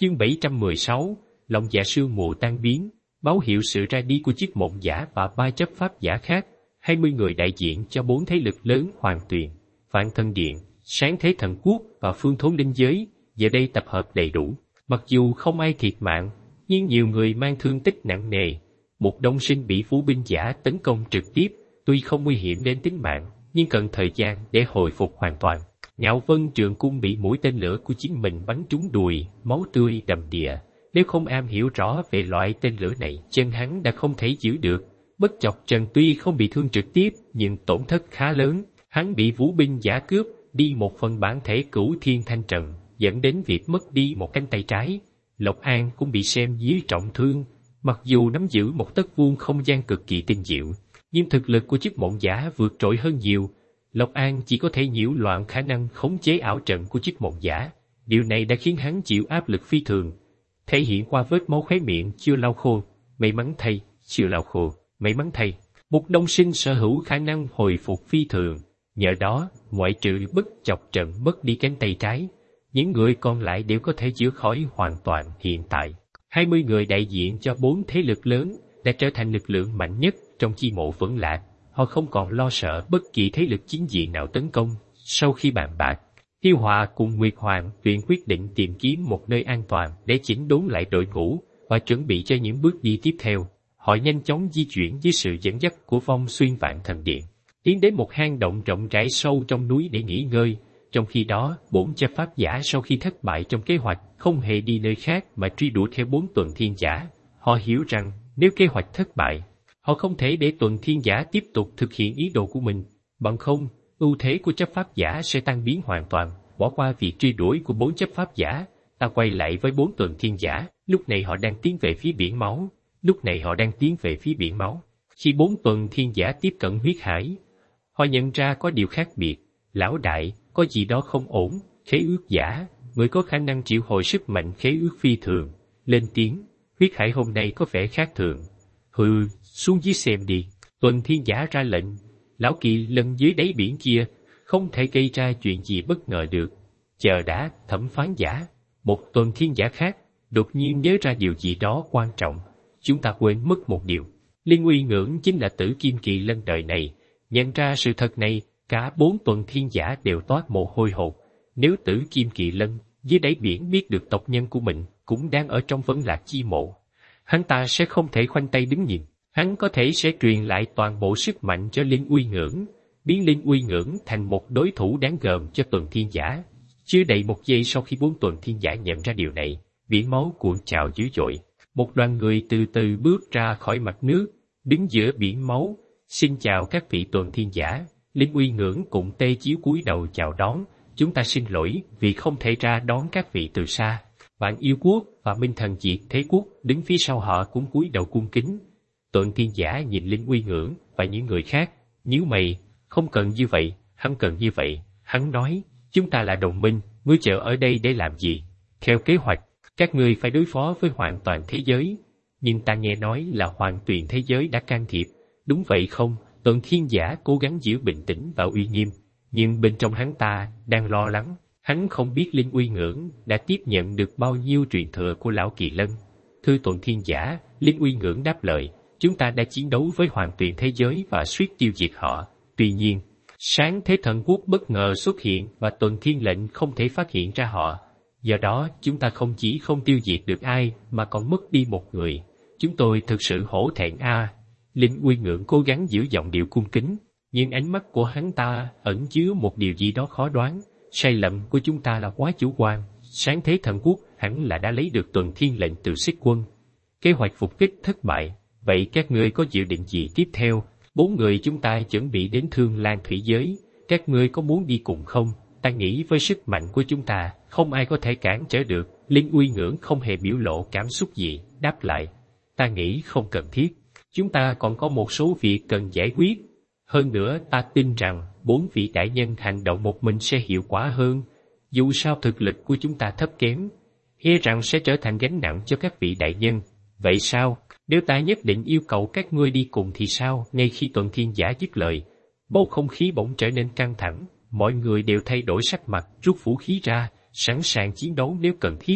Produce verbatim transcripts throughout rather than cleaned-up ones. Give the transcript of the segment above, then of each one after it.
Chương bảy trăm mười sáu, lòng dạ sương mù tan biến, báo hiệu sự ra đi của chiếc mộng giả và ba chấp pháp giả khác. Hai mươi người đại diện cho bốn thế lực lớn Hoàng Tuyền, Vạn Thần Điện, Sáng Thế Thần Quốc và Phương Thốn Linh Giới giờ đây tập hợp đầy đủ. Mặc dù không ai thiệt mạng, nhưng nhiều người mang thương tích nặng nề. Một đông sinh bị phú binh giả tấn công trực tiếp, tuy không nguy hiểm đến tính mạng, nhưng cần thời gian để hồi phục hoàn toàn. Ngạo Vân Trường Cung bị mũi tên lửa của chính mình bắn trúng đùi, máu tươi đầm đìa. Nếu không am hiểu rõ về loại tên lửa này, chân hắn đã không thể giữ được. Bất Chọc Trần tuy không bị thương trực tiếp, nhưng tổn thất khá lớn. Hắn bị vũ binh giả cướp đi một phần bản thể Cửu Thiên Thanh Trần, dẫn đến việc mất đi một cánh tay trái. Lộc An cũng bị xem dưới trọng thương. Mặc dù nắm giữ một tấc vuông không gian cực kỳ tinh diệu, nhưng thực lực của chiếc mộng giả vượt trội hơn nhiều. Lộc An chỉ có thể nhiễu loạn khả năng khống chế ảo trận của chiếc mộng giả. Điều này đã khiến hắn chịu áp lực phi thường, thể hiện qua vết máu khóe miệng chưa lau khô. May mắn thay, chưa lau khô, may mắn thay. Một đông sinh sở hữu khả năng hồi phục phi thường. Nhờ đó, ngoại trừ Bất Chọc Trận mất đi cánh tay trái, những người còn lại đều có thể chữa khỏi hoàn toàn. Hiện tại, hai mươi người đại diện cho bốn thế lực lớn đã trở thành lực lượng mạnh nhất trong chi mộ Vẫn Lạc. Họ không còn lo sợ bất kỳ thế lực chính diện nào tấn công. Sau khi bàn bạc, Hiếu Hòa cùng Nguyệt Hoàng Tuyền quyết định tìm kiếm một nơi an toàn để chỉnh đốn lại đội ngũ và chuẩn bị cho những bước đi tiếp theo. Họ nhanh chóng di chuyển dưới sự dẫn dắt của Vong Xuyên Vạn Thần Điện, tiến đến một hang động rộng rãi sâu trong núi để nghỉ ngơi. Trong khi đó, bốn chấp pháp giả sau khi thất bại trong kế hoạch không hề đi nơi khác mà truy đuổi theo bốn tuần thiên giả. Họ hiểu rằng nếu kế hoạch thất bại, họ không thể để tuần thiên giả tiếp tục thực hiện ý đồ của mình. Bằng không, ưu thế của chấp pháp giả sẽ tan biến hoàn toàn. Bỏ qua việc truy đuổi của bốn chấp pháp giả, ta quay lại với bốn tuần thiên giả. Lúc này họ đang tiến về phía biển máu. Lúc này họ đang tiến về phía biển máu. Khi bốn tuần thiên giả tiếp cận huyết hải, họ nhận ra có điều khác biệt. Lão đại, có gì đó không ổn. Khế ước giả, người có khả năng triệu hồi sức mạnh khế ước phi thường, lên tiếng. Huyết hải hôm nay có vẻ khác thường. Hừ, xuống dưới xem đi. Tuần thiên giả ra lệnh. Lão Kỳ Lân dưới đáy biển kia không thể gây ra chuyện gì bất ngờ được. Chờ đã, thẩm phán giả. Một tuần thiên giả khác đột nhiên nhớ ra điều gì đó quan trọng. Chúng ta quên mất một điều. Liên Uy Ngưỡng chính là tử Kim Kỳ Lân đời này. Nhận ra sự thật này, cả bốn tuần thiên giả đều toát mồ hôi hột. Nếu tử Kim Kỳ Lân dưới đáy biển biết được tộc nhân của mình cũng đang ở trong Vẫn Lạc chi mộ, hắn ta sẽ không thể khoanh tay đứng nhìn. Hắn có thể sẽ truyền lại toàn bộ sức mạnh cho Linh Uy Ngưỡng, biến Linh Uy Ngưỡng thành một đối thủ đáng gờm cho tuần thiên giả. Chưa đầy một giây sau khi bốn tuần thiên giả nhận ra điều này, biển máu cuộn trào dữ dội. Một đoàn người từ từ bước ra khỏi mặt nước, đứng giữa biển máu. Xin chào các vị tuần thiên giả. Linh Uy Ngưỡng cùng tê chiếu cúi đầu chào đón. Chúng ta xin lỗi vì không thể ra đón các vị từ xa. Vạn Yêu Quốc và Minh Thần Diệt Thế Quốc đứng phía sau họ cũng cúi đầu cung kính. Tuần thiên giả nhìn Linh Uy Ngưỡng và những người khác, nhíu mày. Không cần như vậy, hắn cần như vậy. Hắn nói, chúng ta là đồng minh, ngươi chờ ở đây để làm gì? Theo kế hoạch, các ngươi phải đối phó với hoàn toàn thế giới. Nhưng ta nghe nói là hoàn toàn thế giới đã can thiệp. Đúng vậy không? Tuần thiên giả cố gắng giữ bình tĩnh và uy nghiêm. Nhưng bên trong hắn ta đang lo lắng. Hắn không biết Linh Uy Ngưỡng đã tiếp nhận được bao nhiêu truyền thừa của Lão Kỳ Lân. Thưa tuần thiên giả, Linh Uy Ngưỡng đáp lời. Chúng ta đã chiến đấu với hoàn toàn thế giới và suýt tiêu diệt họ. Tuy nhiên, Sáng Thế Thần Quốc bất ngờ xuất hiện và tuần thiên lệnh không thể phát hiện ra họ. Do đó, chúng ta không chỉ không tiêu diệt được ai mà còn mất đi một người. Chúng tôi thực sự hổ thẹn a. À. Linh Uy Ngưỡng cố gắng giữ giọng điệu cung kính, nhưng ánh mắt của hắn ta ẩn chứa một điều gì đó khó đoán. Sai lầm của chúng ta là quá chủ quan. Sáng Thế Thần Quốc hẳn là đã lấy được tuần thiên lệnh từ Xích Quân. Kế hoạch phục kích thất bại. Vậy các ngươi có dự định gì tiếp theo? Bốn người chúng ta chuẩn bị đến Thương Lan Thủy Giới. Các ngươi có muốn đi cùng không? Ta nghĩ với sức mạnh của chúng ta, không ai có thể cản trở được. Linh Uy Ngưỡng không hề biểu lộ cảm xúc gì, đáp lại. Ta nghĩ không cần thiết. Chúng ta còn có một số việc cần giải quyết. Hơn nữa ta tin rằng bốn vị đại nhân hành động một mình sẽ hiệu quả hơn. Dù sao thực lực của chúng ta thấp kém, e rằng sẽ trở thành gánh nặng cho các vị đại nhân. Vậy sao? Nếu ta nhất định yêu cầu các ngươi đi cùng thì sao? Ngay khi tuần thiên giả dứt lời, bầu không khí bỗng trở nên căng thẳng. Mọi người đều thay đổi sắc mặt, rút vũ khí ra, sẵn sàng chiến đấu nếu cần thiết.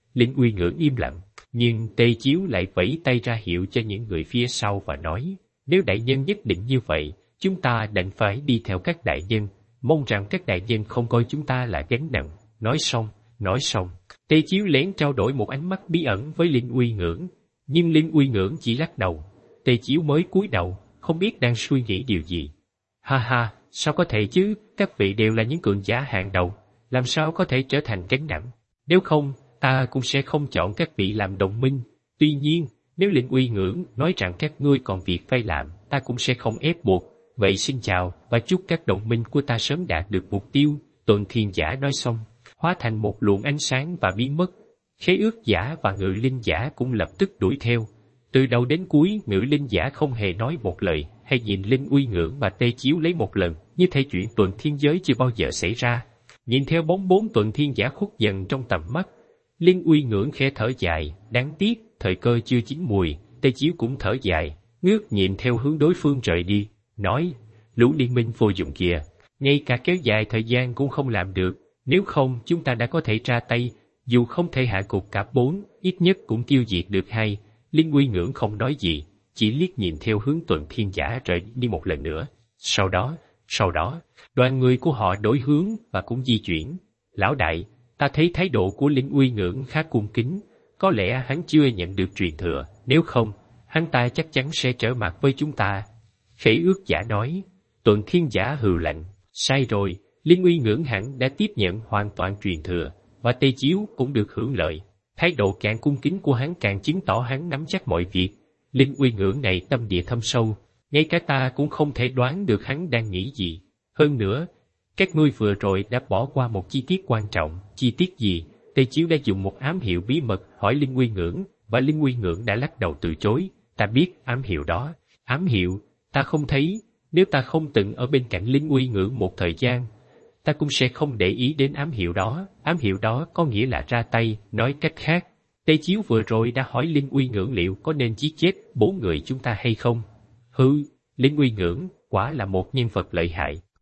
Linh Uy Ngưỡng im lặng, nhưng Tề Chiếu lại vẫy tay ra hiệu cho những người phía sau và nói, nếu đại nhân nhất định như vậy, chúng ta đành phải đi theo các đại nhân, mong rằng các đại nhân không coi chúng ta là gánh nặng. Nói xong, nói xong, Tề Chiếu lén trao đổi một ánh mắt bí ẩn với Linh Uy Ngưỡng, nhưng Linh Uy Ngưỡng chỉ lắc đầu. Tề Chiếu mới cúi đầu, không biết đang suy nghĩ điều gì. Ha ha, sao có thể chứ, các vị đều là những cường giả hàng đầu, làm sao có thể trở thành gánh nặng? Nếu không, ta cũng sẽ không chọn các vị làm đồng minh. Tuy nhiên, nếu Linh Uy Ngưỡng nói rằng các ngươi còn việc phải làm, ta cũng sẽ không ép buộc. Vậy xin chào, và chúc các đồng minh của ta sớm đạt được mục tiêu. Tuần Thiên Giả nói xong, hóa thành một luồng ánh sáng và biến mất. Khế ước giả và ngự linh giả cũng lập tức đuổi theo. Từ đầu đến cuối, ngự linh giả không hề nói một lời, hay nhìn Linh Uy Ngưỡng và Tề Chiếu lấy một lần, như thể chuyện tuần thiên giới chưa bao giờ xảy ra. Nhìn theo bóng bốn tuần thiên giả khuất dần trong tầm mắt, Linh Uy Ngưỡng khẽ thở dài, đáng tiếc, thời cơ chưa chín mùi. Tề Chiếu cũng thở dài, ngước nhìn theo hướng đối phương rời đi, nói, lũ liên minh vô dụng kìa, ngay cả kéo dài thời gian cũng không làm được, nếu không chúng ta đã có thể ra tay, dù không thể hạ gục cả bốn, ít nhất cũng tiêu diệt được hai. Linh Uy Ngưỡng không nói gì, chỉ liếc nhìn theo hướng tuần thiên giả rời đi một lần nữa. Sau đó, sau đó, đoàn người của họ đổi hướng và cũng di chuyển. Lão đại, ta thấy thái độ của Linh Uy Ngưỡng khá cung kính, có lẽ hắn chưa nhận được truyền thừa, nếu không, hắn ta chắc chắn sẽ trở mặt với chúng ta. Khế ước giả nói. Tuần thiên giả hừ lạnh, sai rồi, Linh Uy Ngưỡng hẳn đã tiếp nhận hoàn toàn truyền thừa, và Tề Chiếu cũng được hưởng lợi. Thái độ càng cung kính của hắn càng chứng tỏ hắn nắm chắc mọi việc. Linh Uy Ngưỡng này tâm địa thâm sâu, ngay cả ta cũng không thể đoán được hắn đang nghĩ gì. Hơn nữa, các ngươi vừa rồi đã bỏ qua một chi tiết quan trọng. Chi tiết gì? Tề Chiếu đã dùng một ám hiệu bí mật hỏi Linh Uy Ngưỡng, và Linh Uy Ngưỡng đã lắc đầu từ chối. Ta biết ám hiệu đó. Ám hiệu? Ta không thấy. Nếu ta không từng ở bên cạnh Linh Uy Ngưỡng một thời gian, ta cũng sẽ không để ý đến ám hiệu đó. Ám hiệu đó có nghĩa là ra tay, nói cách khác. Tề Chiếu vừa rồi đã hỏi Linh Uy Ngưỡng liệu có nên giết chết bốn người chúng ta hay không. Hừ, Linh Uy Ngưỡng quả là một nhân vật lợi hại.